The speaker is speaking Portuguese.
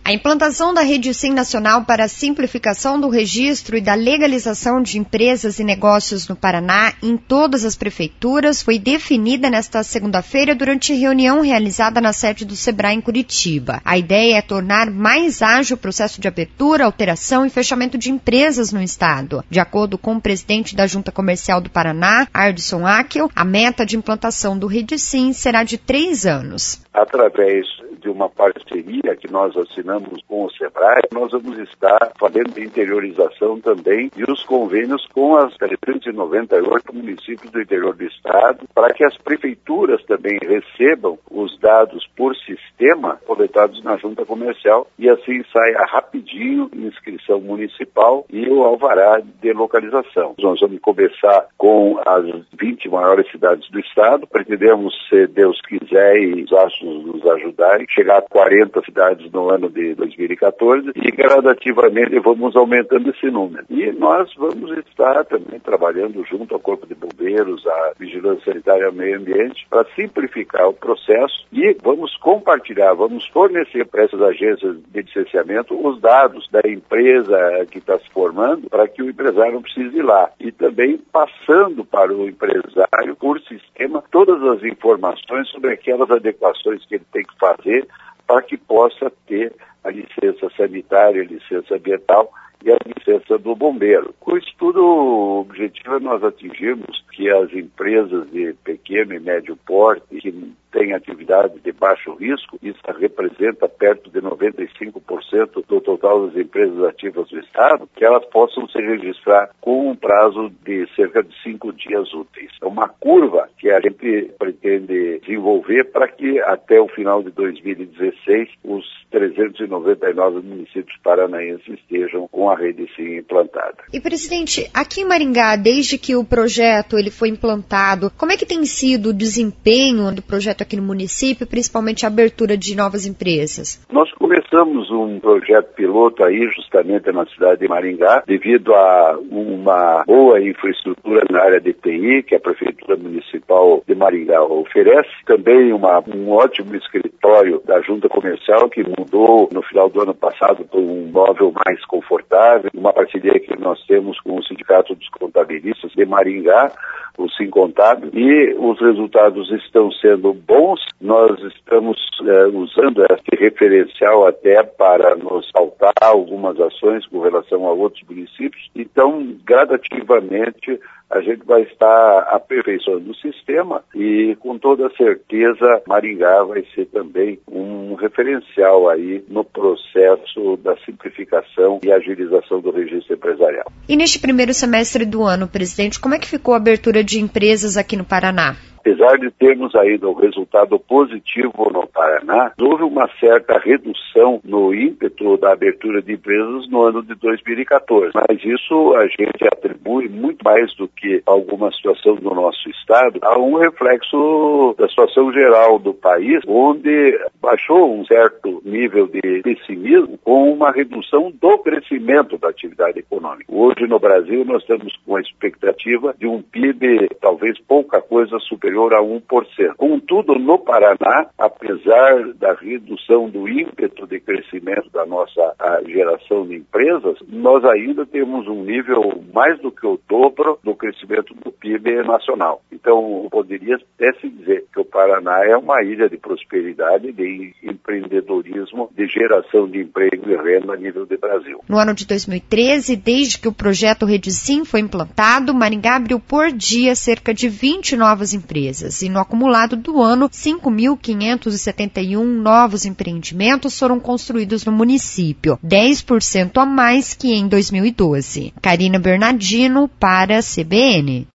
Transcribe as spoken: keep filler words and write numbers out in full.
A implantação da Rede Sim Nacional para a simplificação do registro e da legalização de empresas e negócios no Paraná em todas as prefeituras foi definida nesta segunda-feira durante reunião realizada na sede do Sebrae em Curitiba. A ideia é tornar mais ágil o processo de abertura, alteração e fechamento de empresas no estado. De acordo com o presidente da Junta Comercial do Paraná, Ardson Akel, a meta de implantação do Rede Sim será de três anos. Através de uma parceria que nós assinamos com o Sebrae, nós vamos estar fazendo interiorização também e os convênios com as trezentos e noventa e oito municípios do interior do estado, para que as prefeituras também recebam os dados por sistema coletados na junta comercial e assim saia rapidinho a inscrição municipal e o alvará de localização. Nós vamos começar com as vinte maiores cidades do estado, pretendemos, se Deus quiser e os astros nos ajudarem, chegar a quarenta cidades no ano de dois mil e quatorze e gradativamente vamos aumentando esse número. E nós vamos estar também trabalhando junto ao Corpo de Bombeiros, à Vigilância Sanitária e ao Meio Ambiente para simplificar o processo e vamos compartilhar, vamos fornecer para essas agências de licenciamento os dados da empresa que está se formando para que o empresário não precise ir lá. E também passando para o empresário, por sistema, todas as informações sobre aquelas adequações que ele tem que fazer para que possa ter a licença sanitária, a licença ambiental e a licença do bombeiro. Com isso tudo, o objetivo é nós atingirmos que as empresas de pequeno e médio porte, que têm atividade de baixo risco, isso representa perto de noventa e cinco por cento do total das empresas ativas do estado, que elas possam se registrar com um prazo de cerca de cinco dias úteis. É uma curva que a gente pretende desenvolver para que até o final de dois mil e dezesseis os trezentos e noventa e nove municípios paranaenses estejam com a Rede Sim implantada. E, presidente, aqui em Maringá, desde que o projeto ele foi implantado, como é que tem sido o desempenho do projeto aqui no município, principalmente a abertura de novas empresas? Nós começamos um projeto piloto aí justamente na cidade de Maringá, devido a uma boa infraestrutura na área de T I que a Prefeitura Municipal de Maringá oferece, também uma, um ótimo escritório da Junta Comercial que mudou no final do ano passado para um móvel mais confortável, uma parceria que nós temos com o Sindicato dos Contabilistas de Maringá, o Sincontábil, e os resultados estão sendo bons. Nós estamos é, usando esse referencial até para nos pautar algumas ações com relação a outros municípios. Então, gradativamente, a gente vai estar aperfeiçoando o sistema e, com toda certeza, Maringá vai ser também um referencial aí no processo da simplificação e agilização do registro empresarial. E neste primeiro semestre do ano, presidente, como é que ficou a abertura de empresas aqui no Paraná? Apesar de termos ainda um resultado positivo no Paraná, houve uma certa redução no ímpeto da abertura de empresas no ano de dois mil e quatorze. Mas isso a gente atribui muito mais do que alguma situação do nosso estado a um reflexo da situação geral do país, onde baixou um certo nível de pessimismo com uma redução do crescimento da atividade econômica. Hoje no Brasil nós estamos com a expectativa de um P I B talvez pouca coisa superior a um por cento. Contudo, no Paraná, apesar da redução do ímpeto de crescimento da nossa geração de empresas, nós ainda temos um nível mais do que o dobro do crescimento do P I B nacional. Então, poderia até se dizer que o Paraná é uma ilha de prosperidade, de empreendedorismo, de geração de emprego e renda a nível de Brasil. No ano de dois mil e treze, desde que o projeto Rede Sim foi implantado, Maringá abriu por dia cerca de vinte novas empresas. E no acumulado do ano, cinco mil quinhentos e setenta e um novos empreendimentos foram construídos no município, dez por cento a mais que em dois mil e doze. Karina Bernardino para a C B N.